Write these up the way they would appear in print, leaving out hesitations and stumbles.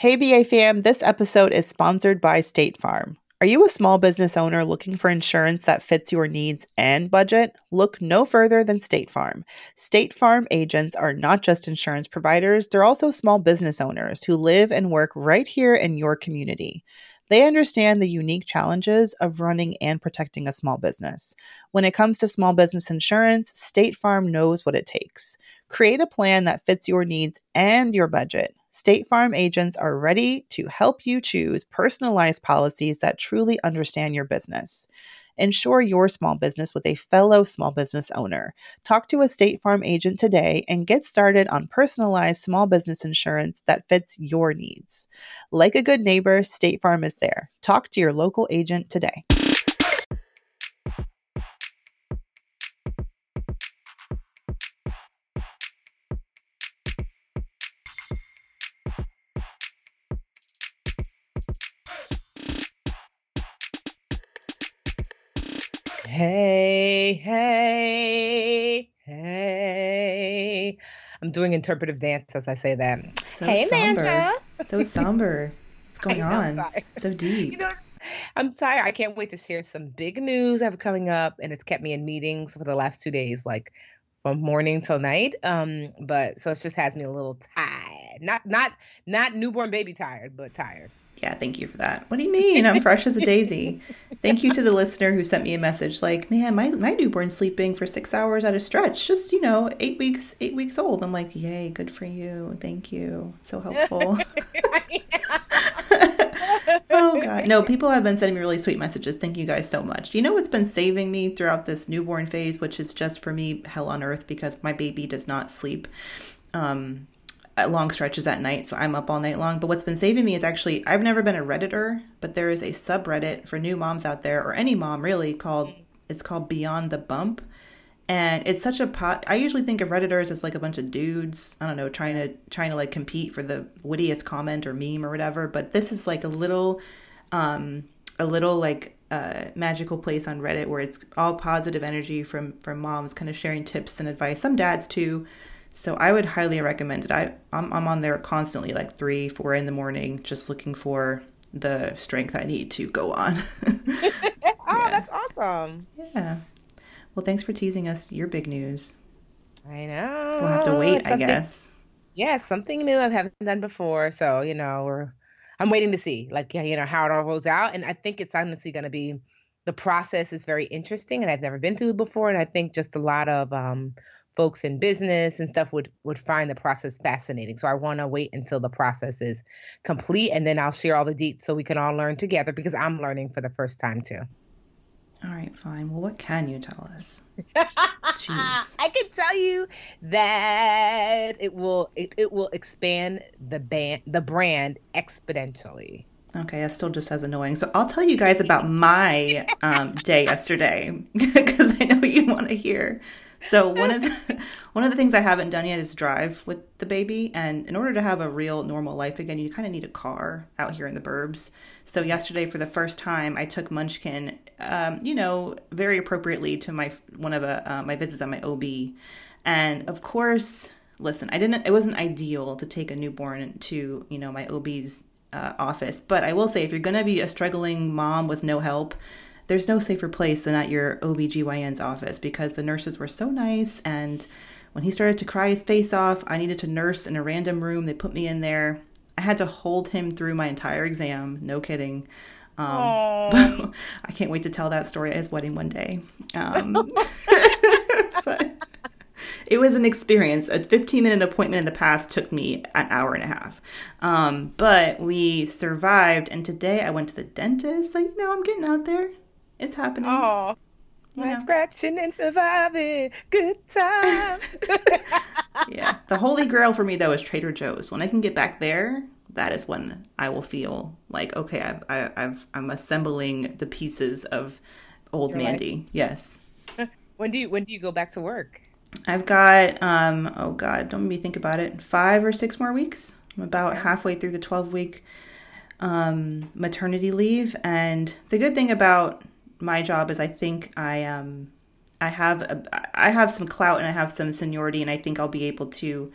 Hey, BA fam, this episode is sponsored by State Farm. Are you a small business owner looking for insurance that fits your needs and budget? Look no further than State Farm. State Farm agents are not just insurance providers, they're also small business owners who live and work right here in your community. They understand the unique challenges of running and protecting a small business. When it comes to small business insurance, State Farm knows what it takes. Create a plan that fits your needs and your budget. State Farm agents are ready to help you choose personalized policies that truly understand your business. Insure your small business with a fellow small business owner. Talk to a State Farm agent today and get started on personalized small business insurance that fits your needs. Like a good neighbor, State Farm is there. Talk to your local agent today. Hey, hey, hey. I'm doing interpretive dance as I say that. So Hey, somber. Amanda. So somber. What's going I know, I'm on? sorry. So deep. You know, I'm sorry. I can't wait to share some big news I have coming up, and it's kept me in meetings for the last 2 days, like from morning till night. But so it just has me a little tired. Not newborn baby tired, but tired. Yeah, thank you for that. What do you mean? I'm fresh as a daisy. Thank you to the listener who sent me a message like, man, my newborn's sleeping for 6 hours at a stretch, just, 8 weeks old. I'm like, yay, good for you. Thank you. So helpful. Oh, God. No, people have been sending me really sweet messages. Thank you guys so much. Do you know what's been saving me throughout this newborn phase, which is just for me hell on earth because my baby does not sleep at long stretches at night, so I'm up all night long. But what's been saving me is actually, I've never been a Redditor, but there is a subreddit for new moms out there, or any mom really, it's called Beyond the Bump. And it's such I usually think of Redditors as like a bunch of dudes, I don't know, trying to like compete for the wittiest comment or meme or whatever. But this is like a little magical place on Reddit where it's all positive energy from moms kind of sharing tips and advice. Some dads too. So I would highly recommend it. I'm on there constantly, like 3, 4 in the morning, just looking for the strength I need to go on. Oh, that's awesome. Yeah. Well, thanks for teasing us your big news. I know. We'll have to wait, I guess. Yeah, something new I haven't done before. So, I'm waiting to see, how it all rolls out. And I think it's honestly going to be, the process is very interesting and I've never been through it before. And I think just a lot of folks in business and stuff would find the process fascinating. So I want to wait until the process is complete and then I'll share all the deets so we can all learn together because I'm learning for the first time too. All right, fine. Well, what can you tell us? Jeez. I can tell you that it will expand the brand exponentially. Okay, that's still just as annoying. So I'll tell you guys about my day yesterday because I know you want to hear. So one of the things I haven't done yet is drive with the baby. And in order to have a real normal life again, you kind of need a car out here in the burbs. So yesterday, for the first time, I took Munchkin, very appropriately to my visits at my OB. And of course, listen, it wasn't ideal to take a newborn to, my OB's office. But I will say, if you're going to be a struggling mom with no help, there's no safer place than at your OBGYN's office because the nurses were so nice. And when he started to cry his face off, I needed to nurse in a random room. They put me in there. I had to hold him through my entire exam. No kidding. I can't wait to tell that story at his wedding one day. But it was an experience. A 15-minute appointment in the past took me an hour and a half. But we survived. And today I went to the dentist. So, I'm getting out there. It's happening. Oh, scratching and surviving. Good times. Yeah. The holy grail for me, though, is Trader Joe's. When I can get back there, that is when I will feel like, okay, I'm assembling the pieces of old Your Mandy. life. Yes. When do you go back to work? I've got, oh God, don't make me think about it, 5 or 6 more weeks. I'm about halfway through the 12-week maternity leave. And the good thing about my job is I think I have some clout and I have some seniority, and I think I'll be able to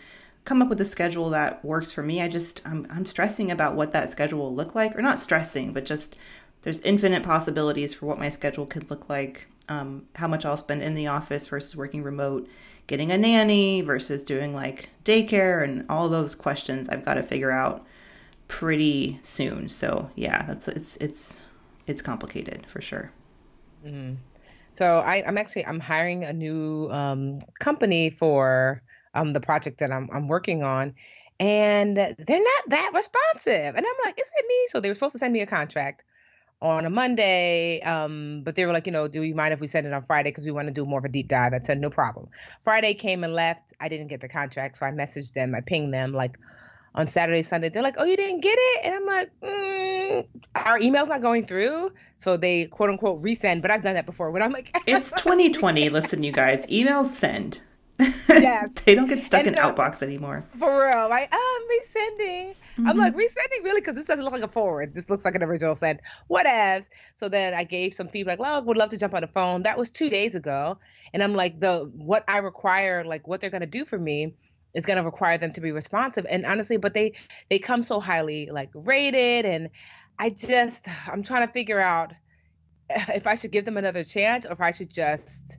come up with a schedule that works for me. I'm stressing about what that schedule will look like, or not stressing, but just there's infinite possibilities for what my schedule could look like. How much I'll spend in the office versus working remote, getting a nanny versus doing like daycare, and all those questions I've got to figure out pretty soon. So yeah, it's complicated for sure. Mhm. So I'm hiring a new company for the project that I'm working on, and they're not that responsive. And I'm like, is it me? So they were supposed to send me a contract on a Monday, but they were like, do you mind if we send it on Friday because we want to do more of a deep dive? I said, no problem. Friday came and left. I didn't get the contract, so I messaged them. I pinged them like on Saturday, Sunday. They're like, oh, you didn't get it? And I'm like, our email's not going through. So they quote unquote resend, but I've done that before when I'm like, It's 2020. Listen, you guys, emails send. yes. They don't get stuck And in Outbox anymore. for real, like, resending. I'm like, Mm-hmm. resending really? Because this doesn't look like a forward. This looks like an original send. Whatevs. So then I gave some feedback, like, oh, would love to jump on the phone. That was 2 days ago. And I'm like, what I require, like what they're gonna do for me is gonna require them to be responsive. And honestly, but they come so highly like rated, and I'm trying to figure out if I should give them another chance or if I should just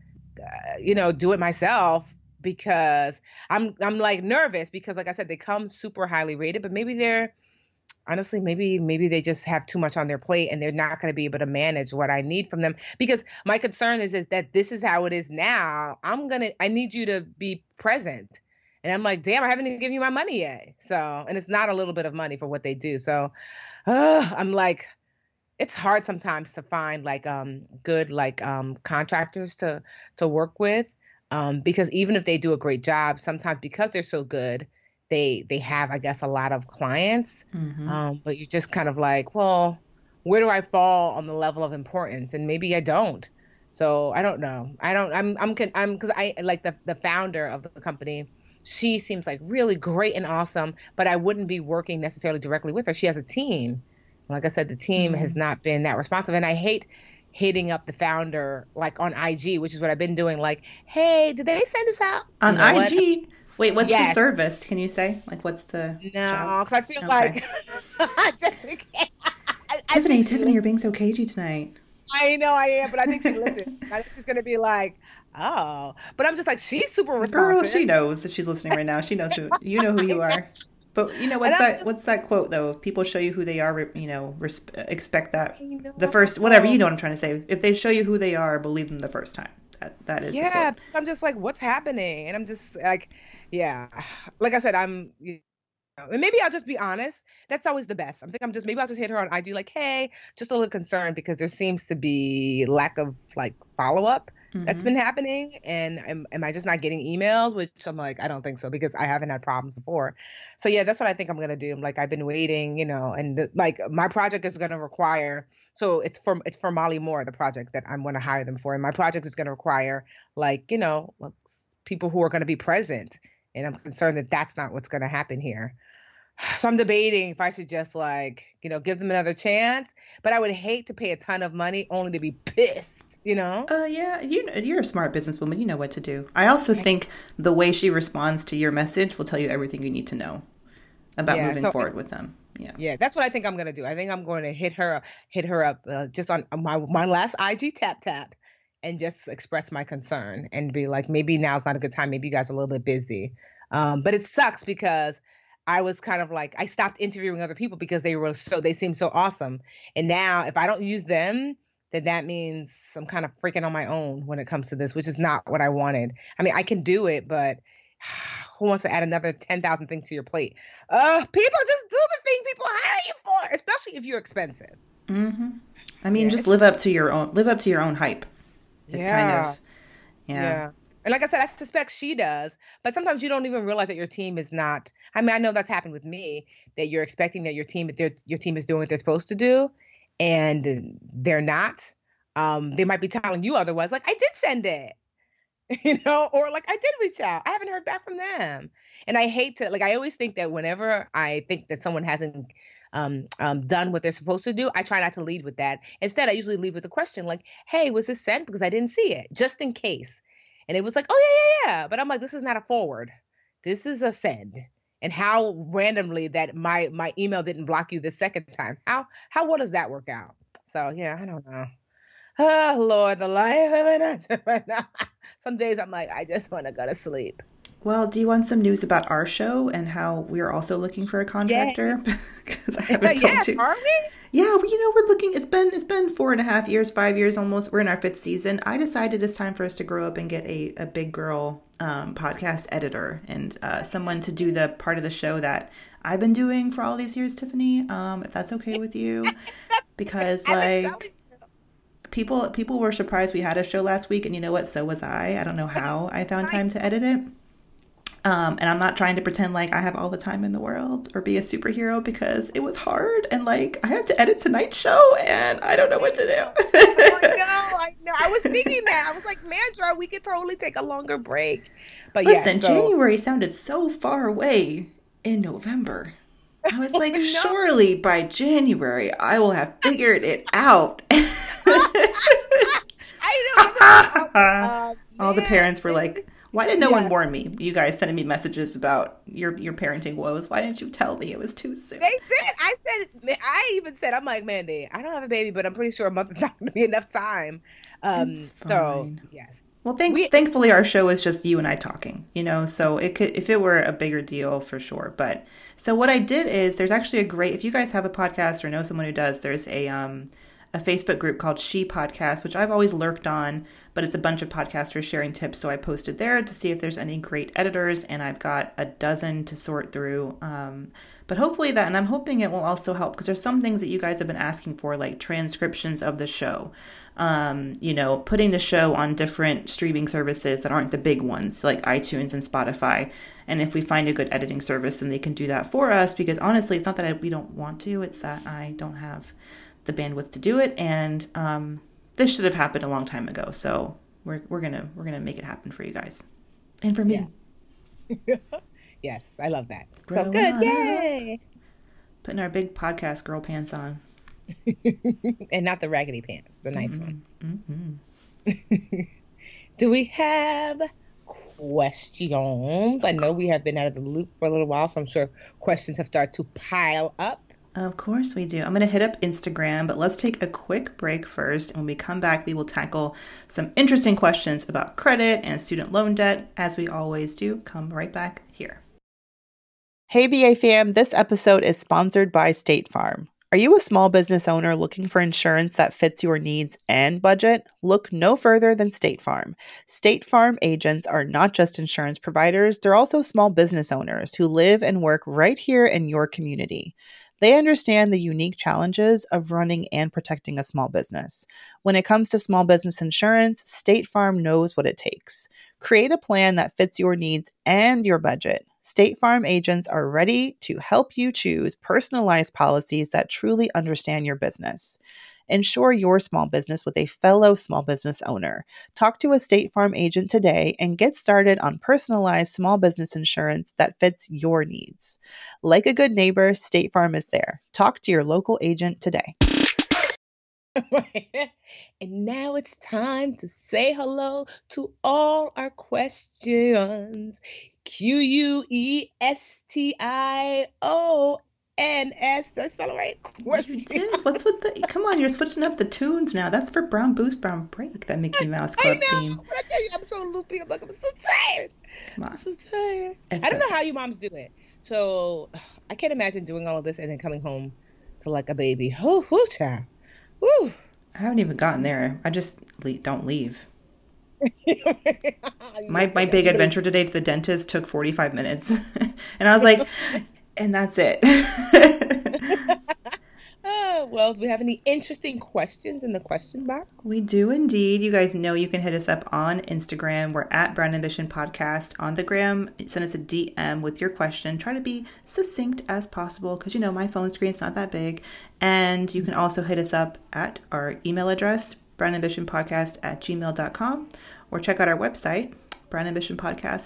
do it myself, because I'm like nervous because like I said, they come super highly rated, but maybe they're honestly, maybe they just have too much on their plate and they're not going to be able to manage what I need from them. Because my concern is that this is how it is now. I need you to be present. And I'm like, damn, I haven't even given you my money yet. So, and it's not a little bit of money for what they do. So, I'm like, it's hard sometimes to find like good like contractors to work with, because even if they do a great job, sometimes because they're so good, they have, I guess, a lot of clients. Mm-hmm. But you're just kind of like, well, where do I fall on the level of importance? And maybe I don't. So I don't know. I don't. I'm because I like the founder of the company. She seems like really great and awesome, but I wouldn't be working necessarily directly with her. She has a team. Like I said, the team has Mm. not been that responsive, and I hate hitting up the founder like on IG, which is what I've been doing. Like, hey, did they send us out? You On know what? IG? Wait, what's the Yes. service? Can you say? Like, what's the job? No, because I feel Okay. like I Tiffany, think she Tiffany, listens. you're being so cagey tonight. I know I am, but I think she listens. I think she's gonna be like, oh, but I'm just like, she's super Girl, responsive, she knows if she's listening right now. She knows who you know who you are. But and I'm just, what's that quote though? If people show you who they are, expect that you the first whatever, you know. know what I'm trying to say. If they show you who they are, believe them the first time. That is the Yeah, quote. because I'm just like, what's happening? And I'm just like, yeah, like I said, and maybe I'll just be honest. That's always the best. Maybe I'll just hit her on IG like, hey, just a little concerned because there seems to be lack of like follow up that's Mm-hmm. been happening. And am I just not getting emails? Which I'm like, I don't think so because I haven't had problems before. So yeah, that's what I think I'm gonna do. I'm like, I've been waiting, and like my project is gonna require. So it's for Molly Moore, the project that I'm gonna hire them for, and my project is gonna require like like, people who are gonna be present. And I'm concerned that that's not what's going to happen here. So I'm debating if I should just like, give them another chance, but I would hate to pay a ton of money only to be pissed. Yeah, you're a smart businesswoman. You know what to do. I also think the way she responds to your message will tell you everything you need to know about Yeah. moving So forward with them. Yeah. yeah, that's what I think I'm going to do. I think I'm going to hit her up just on my last IG tap and just express my concern and be like, maybe now's not a good time. Maybe you guys are a little bit busy. But it sucks because I was kind of like, I stopped interviewing other people because they seemed so awesome. And now if I don't use them, then that means I'm kind of freaking on my own when it comes to this, which is not what I wanted. I mean, I can do it, but who wants to add another 10,000 things to your plate? People just do the thing people hire you for, especially if you're expensive. Mm-hmm. I mean, Yeah, just it's just live up to your own hype. It's kind yeah, of yeah. yeah. And like I said, I suspect she does, but sometimes you don't even realize that your team is not. I mean, I know that's happened with me, that you're expecting that your team is doing what they're supposed to do, and they're not. They might be telling you otherwise, like I did send it, or like I did reach out. I haven't heard back from them. And I hate to, like, I always think that whenever I think that someone hasn't done what they're supposed to do, I try not to lead with that. Instead, I usually lead with a question like, hey, was this sent? Because I didn't see it, just in case. And it was like, oh, yeah, yeah, yeah. But I'm like, this is not a forward. this is a send. And how randomly that my email didn't block you the second time. How does that work out? So yeah, I don't know. Oh Lord, the life of an entrepreneur. Some days I'm like, I just want to go to sleep. Well, do you want some news about our show and how we're also looking for a Yeah. contractor? Because I haven't told Yes, you. are we? Yeah, we're looking. It's been 4.5 years, 5 years almost. We're in our fifth season. I decided it's time for us to grow up and get a big girl podcast editor and someone to do the part of the show that I've been doing for all these years, Tiffany. If that's okay with you, because people were surprised we had a show last week, and you know what? So was I. I don't know how I found time to edit it. And I'm not trying to pretend like I have all the time in the world or be a superhero, because it was hard, and like I have to edit tonight's show and I don't know what to do. I know. I was thinking that. I was like, Mandra, we could totally take a longer break. But listen, yeah, January sounded so far away in November. I was like, surely by January I will have figured it out. I know. All the parents were like, why did no one warn me? You guys sending me messages about your parenting woes. Why didn't you tell me? It was too soon. They did. I even said, I'm like, Mandy, I don't have a baby, but I'm pretty sure a month is not going to be enough time. It's fine. So yes. Well, thankfully our show is just you and I talking, so it could, if it were a bigger deal, for sure. But so what I did is, there's actually if you guys have a podcast or know someone who does, there's a Facebook group called She Podcast, which I've always lurked on, but it's a bunch of podcasters sharing tips. So I posted there to see if there's any great editors, and I've got a dozen to sort through. But hopefully that, and I'm hoping it will also help, because there's some things that you guys have been asking for, like transcriptions of the show, putting the show on different streaming services that aren't the big ones like iTunes and Spotify. And if we find a good editing service, then they can do that for us, because honestly, it's not that we don't want to, it's that I don't have the bandwidth to do it. And this should have happened a long time ago. So we're gonna make it happen for you guys and for me. Yeah. Yes, I love that. Growing so good, yay! Putting our big podcast girl pants on, and not the raggedy pants, the nice ones. Mm-hmm. Do we have questions? I know we have been out of the loop for a little while, so I'm sure questions have started to pile up. Of course we do. I'm going to hit up Instagram, but let's take a quick break first. And when we come back, we will tackle some interesting questions about credit and student loan debt, as we always do. Come right back here. Hey, BA fam. This episode is sponsored by State Farm. Are you a small business owner looking for insurance that fits your needs and budget? Look no further than State Farm. State Farm agents are not just insurance providers, they're also small business owners who live and work right here in your community. They understand the unique challenges of running and protecting a small business. When it comes to small business insurance, State Farm knows what it takes. Create a plan that fits your needs and your budget. State Farm agents are ready to help you choose personalized policies that truly understand your business. Insure your small business with a fellow small business owner. Talk to a State Farm agent today and get started on personalized small business insurance that fits your needs. Like a good neighbor, State Farm is there. Talk to your local agent today. And now it's time to say hello to all our questions. QUESTIONS. Did I spell it right? You did. What's with the? Come on, you're switching up the tunes now. That's for Brown Boost, Brown Break. That Mickey Mouse Club theme. But I tell you, I'm so loopy. I'm so tired. I'm so tired. I don't know how you moms do it. So I can't imagine doing all of this and then coming home to like a baby. Whoo, child. Woo. I haven't even gotten there. I just don't leave. My big adventure today to the dentist took 45 minutes. And I was like, and that's it. Well, do we have any interesting questions in the question box? We do indeed. You guys know you can hit us up on Instagram. We're at Brown Ambition Podcast on the gram. Send us a DM with your question. Try to be succinct as possible, because my phone screen's not that big. And you can also hit us up at our email address, brownambitionpodcast@gmail.com, or check out our website,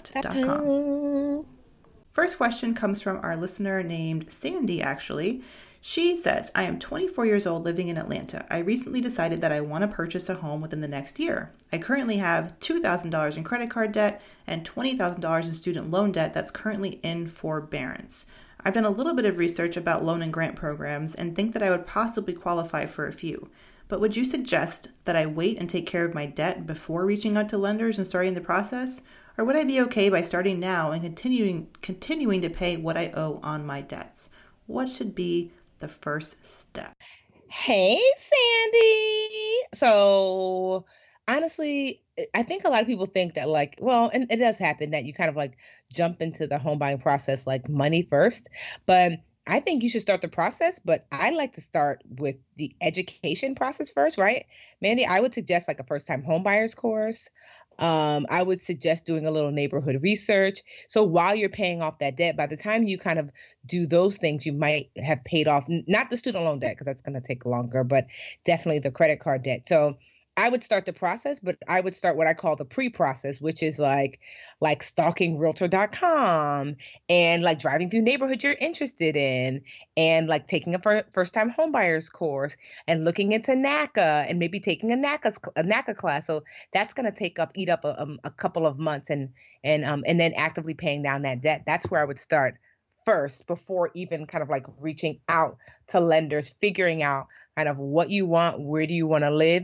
brownambitionpodcast.com. First question comes from our listener named Sandy, actually. She says, I am 24 years old living in Atlanta. I recently decided that I want to purchase a home within the next year. I currently have $2,000 in credit card debt and $20,000 in student loan debt that's currently in forbearance. I've done a little bit of research about loan and grant programs and think that I would possibly qualify for a few. But would you suggest that I wait and take care of my debt before reaching out to lenders and starting the process? Or would I be okay by starting now and continuing to pay what I owe on my debts? What should be the first step? Hey, Sandy. So, honestly, I think a lot of people think that, like, well, and it does happen that you kind of like jump into the home buying process like money first. But I think you should start the process, but I like to start with the education process first, right? Mandy, I would suggest like a first time home buyers course. I would suggest doing a little neighborhood research. So while you're paying off that debt, by the time you kind of do those things, you might have paid off, not the student loan debt, because that's going to take longer, but definitely the credit card debt. So I would start the process, but I would start what I call the pre-process, which is like stalking realtor.com and like driving through neighborhoods you're interested in and like taking a first-time homebuyers course and looking into NACA and maybe taking a NACA class. So that's going to eat up a couple of months and then actively paying down that debt. That's where I would start first before even kind of like reaching out to lenders, figuring out kind of what you want, where do you want to live,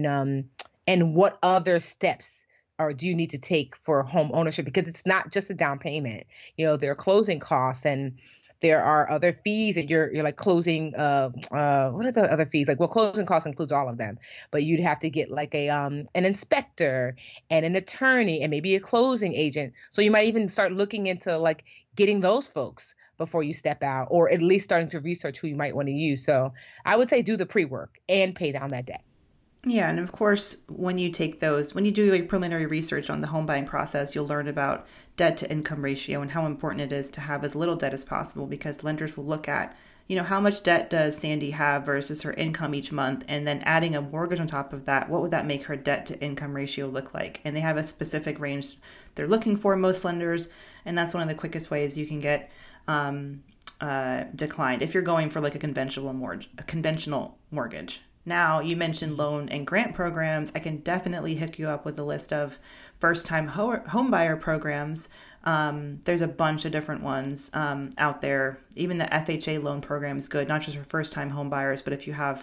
and what other steps or do you need to take for home ownership? Because it's not just a down payment. There are closing costs and there are other fees that you're like closing. What are the other fees? Like, well, closing costs includes all of them, but you'd have to get like an inspector and an attorney and maybe a closing agent. So you might even start looking into like getting those folks before you step out, or at least starting to research who you might want to use. So I would say do the pre-work and pay down that debt. Yeah, and of course, when you do like preliminary research on the home buying process, you'll learn about debt to income ratio and how important it is to have as little debt as possible, because lenders will look at, how much debt does Sandy have versus her income each month, and then adding a mortgage on top of that, what would that make her debt to income ratio look like? And they have a specific range they're looking for, most lenders, and that's one of the quickest ways you can get declined if you're going for like a conventional mortgage. Now, you mentioned loan and grant programs. I can definitely hook you up with a list of first-time home buyer programs. There's a bunch of different ones out there. Even the FHA loan program is good, not just for first-time home buyers, but if you have,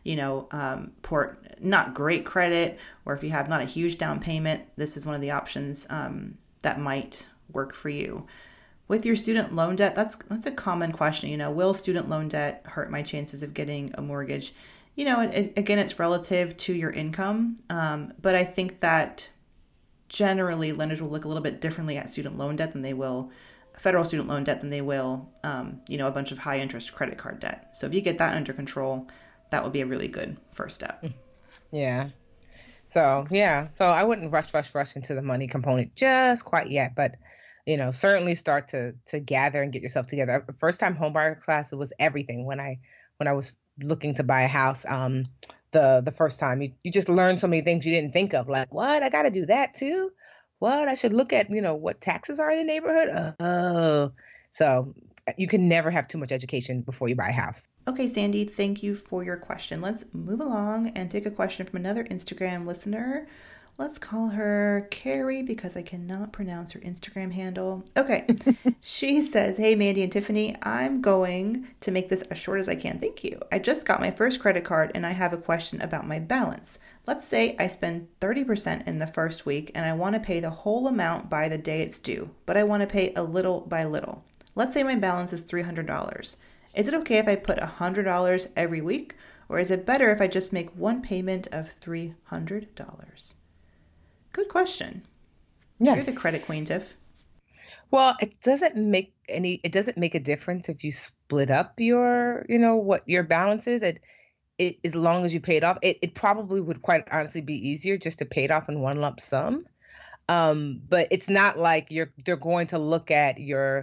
not great credit, or if you have not a huge down payment, this is one of the options that might work for you. With your student loan debt, that's a common question. Will student loan debt hurt my chances of getting a mortgage? Again, it's relative to your income, but I think that generally lenders will look a little bit differently at student loan debt than they will federal student loan debt than they will, a bunch of high interest credit card debt. So if you get that under control, that would be a really good first step. Yeah. So I wouldn't rush into the money component just quite yet, but certainly start to gather and get yourself together. First time homebuyer class, it was everything when I was looking to buy a house. The first time you just learn so many things you didn't think of, like, what, I got to do that too? What, I should look at, what taxes are in the neighborhood? Oh, so you can never have too much education before you buy a house. Okay, Sandy, thank you for your question. Let's move along and take a question from another Instagram listener. Let's call her Carrie because I cannot pronounce her Instagram handle. Okay. She says, hey, Mandy and Tiffany, I'm going to make this as short as I can. Thank you. I just got my first credit card and I have a question about my balance. Let's say I spend 30% in the first week and I want to pay the whole amount by the day it's due, but I want to pay a little by little. Let's say my balance is $300. Is it okay if I put $100 every week, or is it better if I just make one payment of $300? Good question. Yes. You're the credit queen, Tiff. Well, it doesn't make a difference if you split up your, what your balance is. It as long as you pay it off, it probably would quite honestly be easier just to pay it off in one lump sum. But it's not like they're going to look at your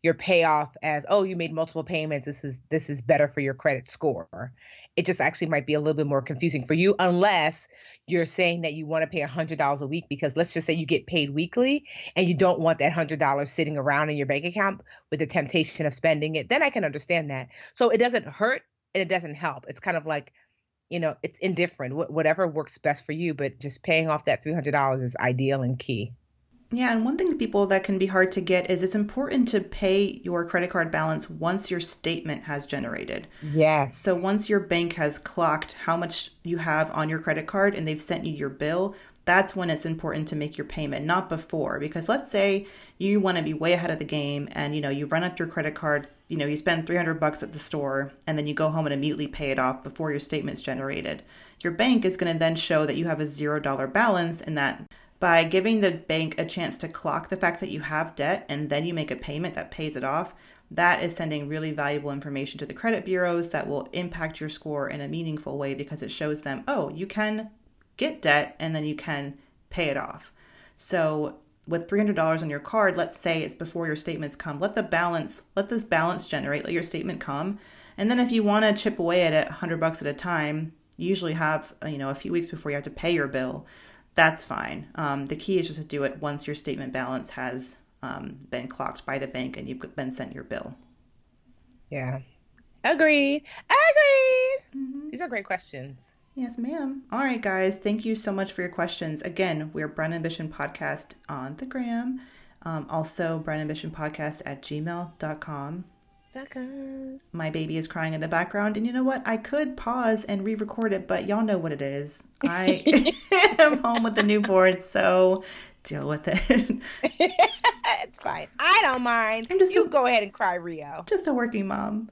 your payoff as, oh, you made multiple payments. This is better for your credit score. It just actually might be a little bit more confusing for you unless you're saying that you want to pay $100 a week because let's just say you get paid weekly and you don't want that $100 sitting around in your bank account with the temptation of spending it. Then I can understand that. So it doesn't hurt and it doesn't help. It's kind of like, it's indifferent, whatever works best for you, but just paying off that $300 is ideal and key. Yeah, and one thing to people that can be hard to get is it's important to pay your credit card balance once your statement has generated. Yes. So once your bank has clocked how much you have on your credit card and they've sent you your bill, that's when it's important to make your payment, not before. Because let's say you want to be way ahead of the game and you run up your credit card, you spend $300 at the store and then you go home and immediately pay it off before your statement's generated. Your bank is going to then show that you have a $0 balance, and that by giving the bank a chance to clock the fact that you have debt and then you make a payment that pays it off, that is sending really valuable information to the credit bureaus that will impact your score in a meaningful way because it shows them, oh, you can get debt and then you can pay it off. So with $300 on your card, let's say it's before your statements come, let this balance generate, let your statement come. And then if you want to chip away at it $100 at a time, you usually have, a few weeks before you have to pay your bill. That's fine. The key is just to do it once your statement balance has been clocked by the bank and you've been sent your bill. Yeah. Agreed. Mm-hmm. These are great questions. Yes, ma'am. All right, guys. Thank you so much for your questions. Again, we're Brown Ambition Podcast on the gram. Also, brownambitionpodcast@gmail.com. My baby is crying in the background, and you know what? I could pause and re-record it, but y'all know what it is. I am home with the newborn, so deal with it. It's fine. I don't mind. You go ahead and cry, Rio. Just a working mom.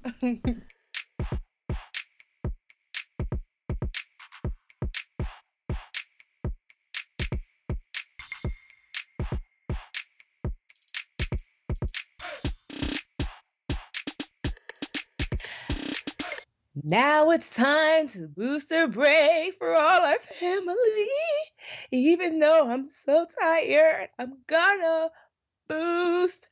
Now it's time to boost a break for all our family. Even though I'm so tired, I'm gonna boost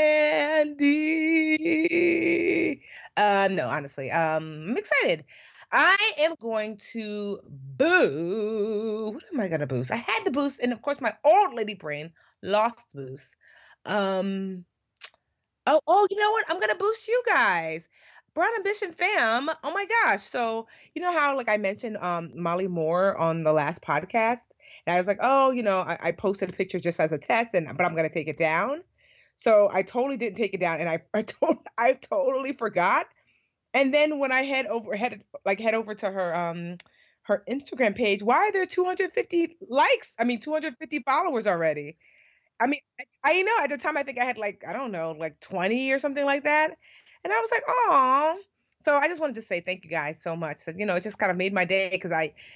Mandy. No, honestly, I'm excited. I am going to boost. What am I gonna boost? I had to boost, and of course, my old lady brain lost boost. Oh, you know what? I'm gonna boost you guys. Brown Ambition fam. Oh my gosh. So, you know how like I mentioned Molly Moore on the last podcast? And I was like, oh, I posted a picture just as a test, but I'm gonna take it down. So I totally didn't take it down, and I totally forgot. And then when I head over to her Instagram page, why are there 250 likes? I mean 250 followers already. I mean, I know at the time I think I had like, I don't know, like 20 or something like that. And I was like, oh. So I just wanted to say thank you guys so much. So, it just kind of made my day because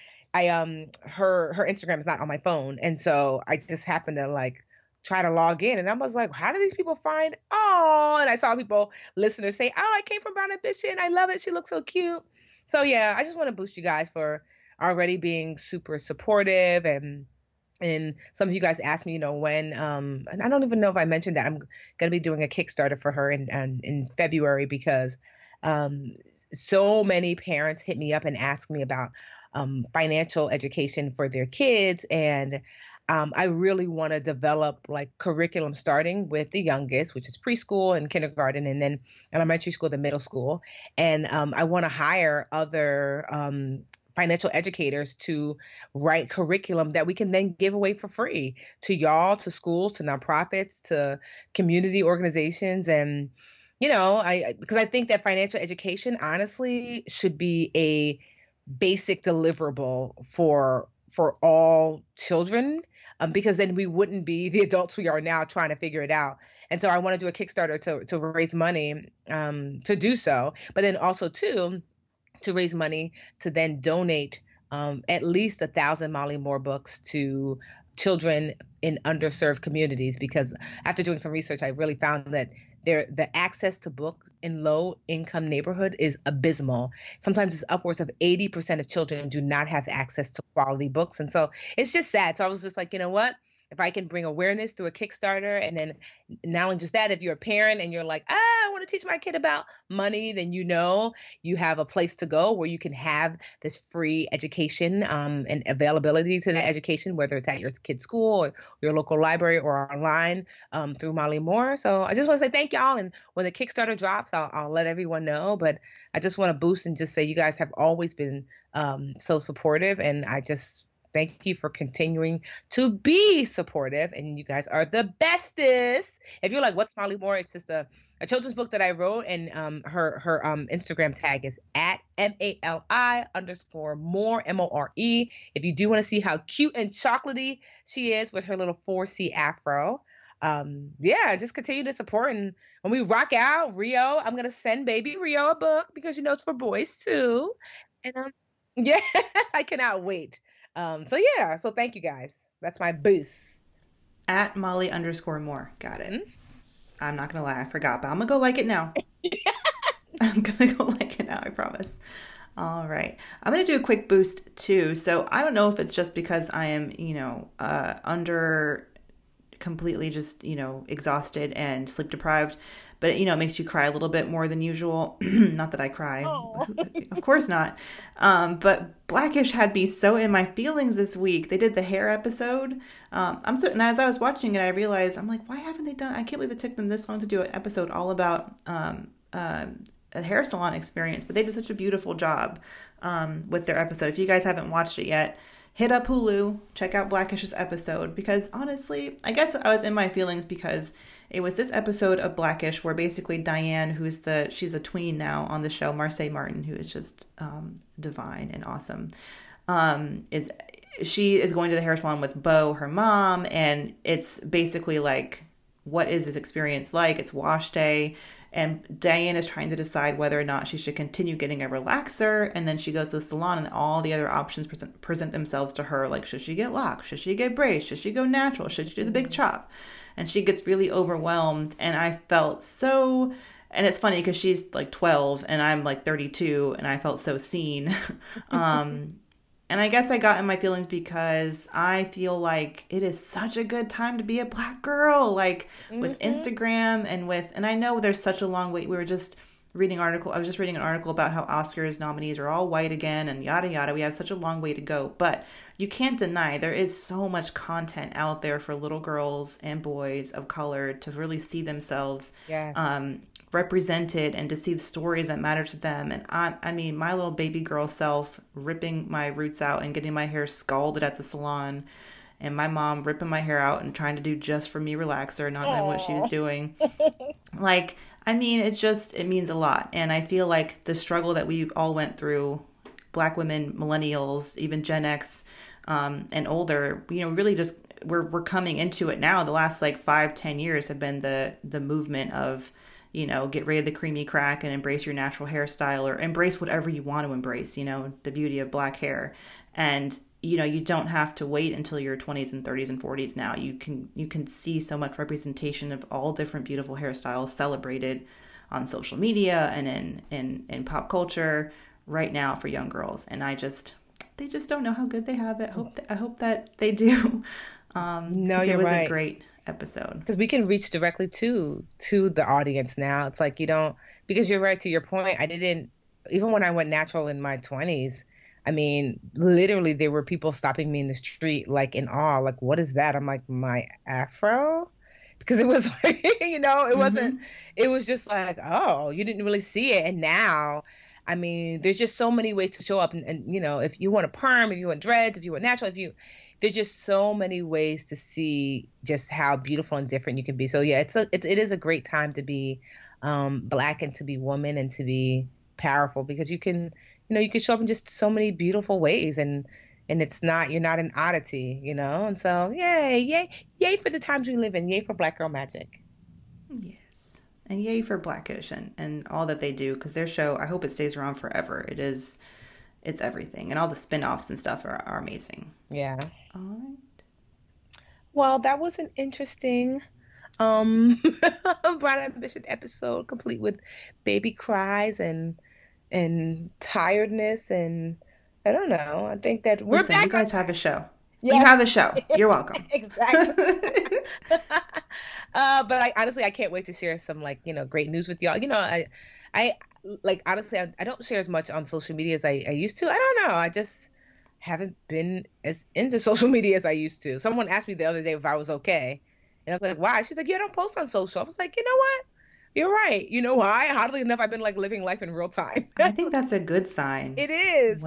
her Instagram is not on my phone. And so I just happened to like try to log in and I was like, how do these people find, oh, and I saw listeners say, oh, I came from Brown Ambition. I love it. She looks so cute. So yeah, I just want to boost you guys for already being super supportive and some of you guys asked me, when, and I don't even know if I mentioned that I'm going to be doing a Kickstarter for her in February because so many parents hit me up and ask me about financial education for their kids. And I really want to develop like curriculum starting with the youngest, which is preschool and kindergarten, and then elementary school, the middle school. And I want to hire other financial educators to write curriculum that we can then give away for free to y'all, to schools, to nonprofits, to community organizations. And, because I think that financial education honestly should be a basic deliverable for all children, because then we wouldn't be the adults we are now trying to figure it out. And so I want to do a Kickstarter to raise money to do so, but then also too, to raise money to then donate at least 1,000 Molly Moore books to children in underserved communities. Because after doing some research, I really found that the access to books in low income neighborhood is abysmal. Sometimes it's upwards of 80% of children do not have access to quality books. And so it's just sad. So I was just like, you know what? if I can bring awareness through a Kickstarter, and then not only just that, if you're a parent and you're like, I want to teach my kid about money, then you have a place to go where you can have this free education, and availability to that education, whether it's at your kid's school or your local library or online, through Molly Moore. So I just want to say thank y'all. And when the Kickstarter drops, I'll let everyone know. But I just want to boost and just say you guys have always been so supportive. And I just thank you for continuing to be supportive. And you guys are the bestest. If you're like, what's Molly Moore? It's just a children's book that I wrote, and her Instagram tag is at MALI_more MORE. If you do want to see how cute and chocolatey she is with her little 4C afro, yeah, just continue to support. And when we rock out Rio, I'm gonna send baby Rio a book because it's for boys too. And yeah, I cannot wait. So yeah, so thank you guys. That's my boost. At Molly_more. Got it. Mm-hmm. I'm not gonna lie, I forgot, but I'm gonna go like it now. I'm gonna go like it now, I promise. All right. I'm gonna do a quick boost too. So I don't know if it's just because I am, under completely just, exhausted and sleep deprived, but it makes you cry a little bit more than usual. Not that I cry. Of course not. But Blackish had me so in my feelings this week. They did the hair episode. And as I was watching it, I realized, I'm like, why haven't they done, I can't believe it took them this long to do an episode all about a hair salon experience, but they did such a beautiful job with their episode. If you guys haven't watched it yet, hit up Hulu, check out Blackish's episode, because honestly, I guess I was in my feelings because it was this episode of Blackish where basically Diane, she's a tween now on the show, Marseille Martin, who is just divine and awesome, she is going to the hair salon with Bo, her mom, and it's basically like, what is this experience like? It's wash day. And Diane is trying to decide whether or not she should continue getting a relaxer. And then she goes to the salon and all the other options present themselves to her. Like, should she get locks? Should she get braids? Should she go natural? Should she do the big chop? And she gets really overwhelmed. And I felt so... And it's funny because she's like 12 and I'm like 32 and I felt so seen. And I guess I got in my feelings because I feel like it is such a good time to be a Black girl, like with Instagram and I know there's such a long wait. I was just reading an article about how Oscars nominees are all white again and yada, yada. We have such a long way to go, but you can't deny there is so much content out there for little girls and boys of color to really see themselves represented and to see the stories that matter to them. And I mean, my little baby girl self ripping my roots out and getting my hair scalded at the salon, and my mom ripping my hair out and trying to do just for me relaxer, not knowing what she was doing. Like, I mean, it means a lot. And I feel like the struggle that we all went through, Black women, millennials, even Gen X, and older, really just we're coming into it now. The last like 5-10 years have been the movement of, get rid of the creamy crack and embrace your natural hairstyle, or embrace whatever you want to embrace, the beauty of Black hair. And, you don't have to wait until your 20s and 30s and 40s now. You can see so much representation of all different beautiful hairstyles celebrated on social media and in pop culture right now for young girls. And they just don't know how good they have it. I hope that they do. No, you're right. It was a great episode because we can reach directly to the audience now. It's like because you're right, to your point. I didn't, even when I went natural in my 20s, I mean, literally there were people stopping me in the street like in awe, like, what is that? I'm like, my afro? Because it was like, it wasn't, it was just like, oh, you didn't really see it. And now, I mean, there's just so many ways to show up, and if you want a perm, if you want dreads, if you want natural, there's just so many ways to see just how beautiful and different you can be. So yeah, it is a great time to be Black and to be woman and to be powerful, because you can show up in just so many beautiful ways, and you're not an oddity, and so yay for the times we live in, yay for Black Girl Magic. Yes, and yay for Blackish and all that they do, because their show, I hope it stays around forever. It's everything, and all the spin-offs and stuff are amazing. Yeah. All right. Well, that was an interesting Brown Ambition episode, complete with baby cries and tiredness, and I don't know. I think that we're back. You guys have a show. You have a show. You're welcome. Exactly. But I honestly, I can't wait to share some like, great news with y'all. I like, honestly, I don't share as much on social media as I used to. I don't know. I just haven't been as into social media as I used to. Someone asked me the other day if I was okay. And I was like, why? She's like, yeah, I don't post on social. I was like, you know what? You're right. You know why? Oddly enough, I've been like living life in real time. I think that's a good sign. It is.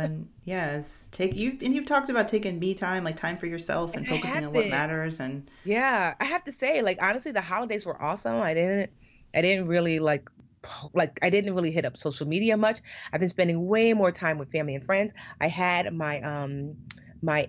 You've talked about taking me time, like time for yourself and focusing on what matters. And yeah, I have to say, like, honestly, the holidays were awesome. I didn't really I didn't really hit up social media much. I've been spending way more time with family and friends. I had my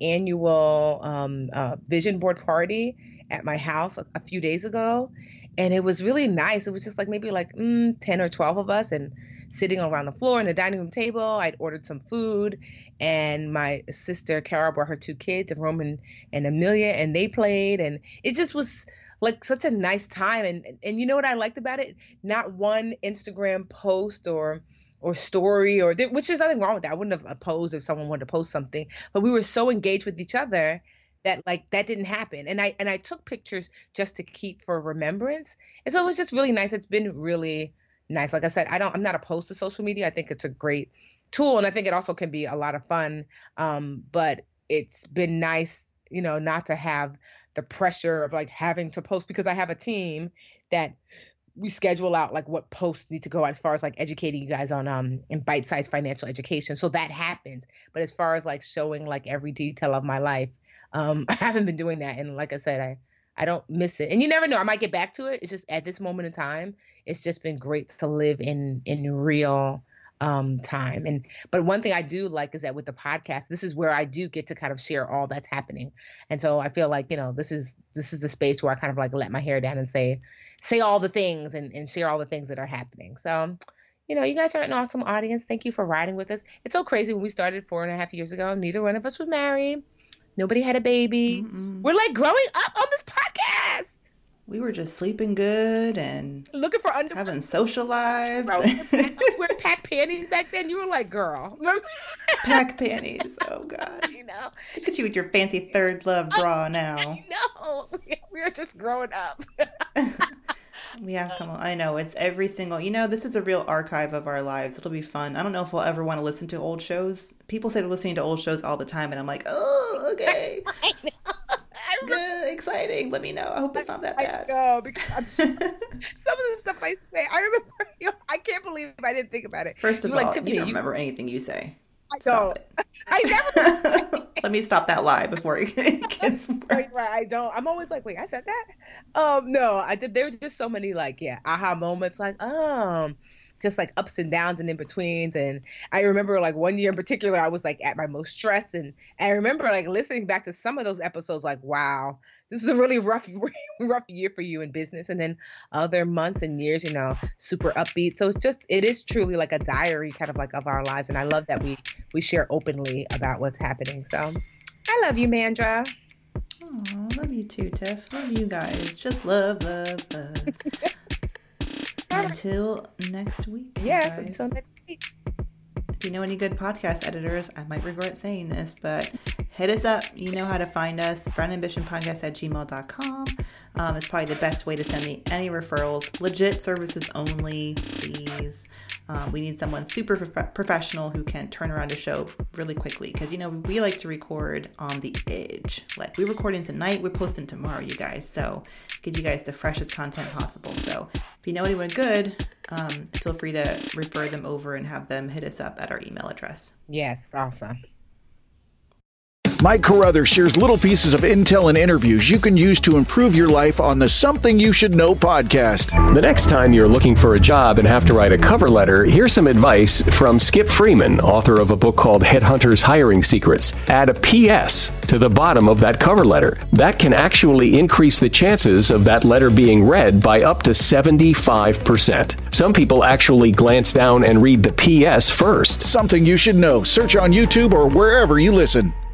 annual vision board party at my house a few days ago. And it was really nice. It was just like maybe 10 or 12 of us and sitting around the floor in the dining room table. I'd ordered some food and my sister Carol brought her 2 kids, Roman and Amelia, and they played. And it just was like such a nice time. And you know what I liked about it? Not one Instagram post or story which is nothing wrong with that. I wouldn't have opposed if someone wanted to post something, but we were so engaged with each other that that didn't happen. And I took pictures just to keep for remembrance. And so it was just really nice. It's been really nice. Like I said, I'm not opposed to social media. I think it's a great tool. And I think it also can be a lot of fun. But it's been nice, not to have the pressure of having to post, because I have a team that we schedule out what posts need to go out as far as educating you guys on in bite-sized financial education. So that happens. But as far as showing every detail of my life, I haven't been doing that. And like I said, I don't miss it. And you never know, I might get back to it. It's just at this moment in time, it's just been great to live in real time. But one thing I do like is that with the podcast, this is where I do get to kind of share all that's happening. And so I feel like, this is the space where I kind of let my hair down and say all the things and share all the things that are happening. So, you guys are an awesome audience. Thank you for riding with us. It's so crazy. When we started 4.5 years ago, neither one of us was married. Nobody had a baby. Mm-mm. We're growing up on this podcast. We were just sleeping good and looking for having social lives. I was wearing pack panties back then. You were girl. Pack panties. Oh God. Look at you with your fancy Third Love bra now. No, we are just growing up. We have come on. I know, it's every single, this is a real archive of our lives. It'll be fun. I don't know if we'll ever want to listen to old shows. People say they're listening to old shows all the time, and I'm like, oh, okay. I know. Good, exciting. Let me know. I hope it's not that bad. I know, because some of the stuff I say, I remember, I can't believe I didn't think about it. First of all, you don't remember anything you say. I don't. I never. Let me stop that lie before it gets worse. Right, I don't. I'm always wait, I said that? No, I did. There were just so many aha moments, just ups and downs and in betweens. And I remember one year in particular, I was at my most stressed, and I remember listening back to some of those episodes, wow, this is a really rough year for you in business. And then other months and years, super upbeat. So it is truly a diary kind of of our lives. And I love that we share openly about what's happening. So I love you, Mandra. Oh, love you too, Tiff. Love you guys. Just love. Until next week. Yes, until next week. If you know any good podcast editors, I might regret saying this, but hit us up. You know how to find us. brownambitionpodcast@gmail.com. It's probably the best way to send me any referrals. Legit services only, please. We need someone super professional who can turn around a show really quickly, because we like to record on the edge. We're recording tonight, we're posting tomorrow, you guys. So give you guys the freshest content possible. So if you know anyone good, feel free to refer them over and have them hit us up at our email address. Yes, awesome. Mike Carruthers shares little pieces of intel and interviews you can use to improve your life on the Something You Should Know podcast. The next time you're looking for a job and have to write a cover letter, here's some advice from Skip Freeman, author of a book called Headhunters Hiring Secrets. Add a PS to the bottom of that cover letter. That can actually increase the chances of that letter being read by up to 75%. Some people actually glance down and read the PS first. Something You Should Know. Search on YouTube or wherever you listen.